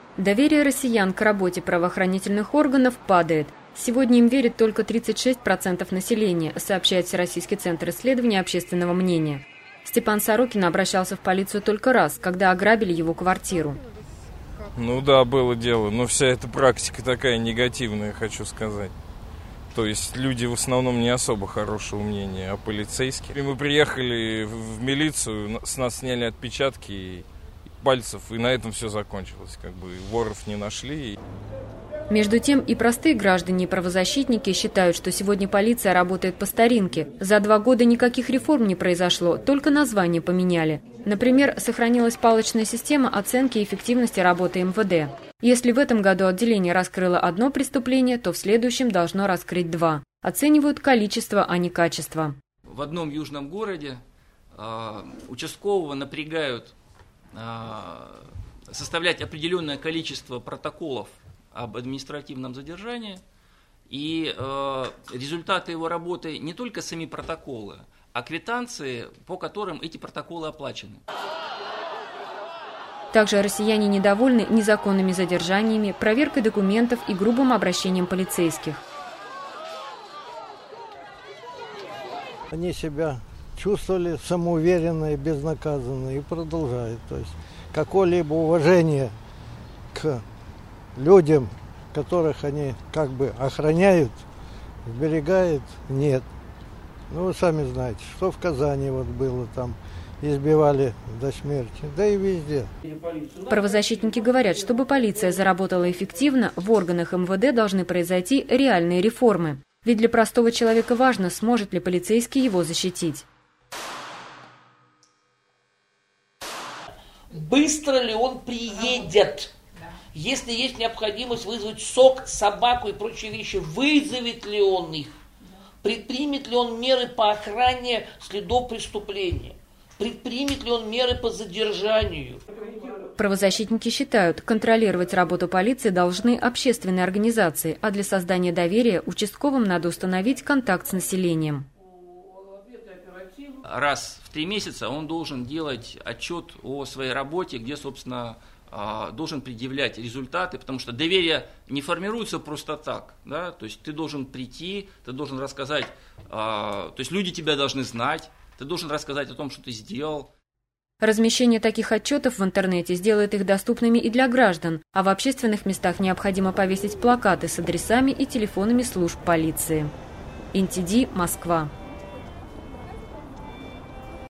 Доверие россиян к работе правоохранительных органов падает. Сегодня им верит только 36% населения, сообщает Всероссийский центр исследования общественного мнения. Степан Сорокин обращался в полицию только раз, когда ограбили его квартиру. Ну да, было дело, но вся эта практика такая негативная, хочу сказать. То есть люди в основном не особо хорошего мнения о полицейских. И мы приехали в милицию, с нас сняли отпечатки пальцев, и на этом все закончилось. Как бы воров не нашли. Между тем и простые граждане и правозащитники считают, что сегодня полиция работает по старинке. За 2 года никаких реформ не произошло, только название поменяли. Например, сохранилась палочная система оценки эффективности работы МВД. Если в этом году отделение раскрыло 1 преступление, то в следующем должно раскрыть 2. Оценивают количество, а не качество. В одном южном городе участкового напрягают составлять определенное количество протоколов об административном задержании, и результаты его работы не только сами протоколы, а квитанции, по которым эти протоколы оплачены. Также россияне недовольны незаконными задержаниями, проверкой документов и грубым обращением полицейских. Они себя чувствовали самоуверенно и безнаказанно и продолжают. То есть какое-либо уважение к людям, которых они как бы охраняют, сберегают, нет. Ну, вы сами знаете, что в Казани вот было там, избивали до смерти, да и везде. Правозащитники говорят, чтобы полиция заработала эффективно, в органах МВД должны произойти реальные реформы. Ведь для простого человека важно, сможет ли полицейский его защитить. Быстро ли он приедет? Если есть необходимость вызвать СОК, собаку и прочие вещи, вызовет ли он их? Предпримет ли он меры по охране следов преступления? Предпримет ли он меры по задержанию? Правозащитники считают, контролировать работу полиции должны общественные организации, а для создания доверия участковым надо установить контакт с населением. Раз в 3 месяца он должен делать отчет о своей работе, где, собственно, должен предъявлять результаты, потому что доверие не формируется просто так, да? То есть ты должен прийти, ты должен рассказать, то есть люди тебя должны знать, ты должен рассказать о том, что ты сделал. Размещение таких отчетов в интернете сделает их доступными и для граждан, а в общественных местах необходимо повесить плакаты с адресами и телефонами служб полиции. НТД, Москва.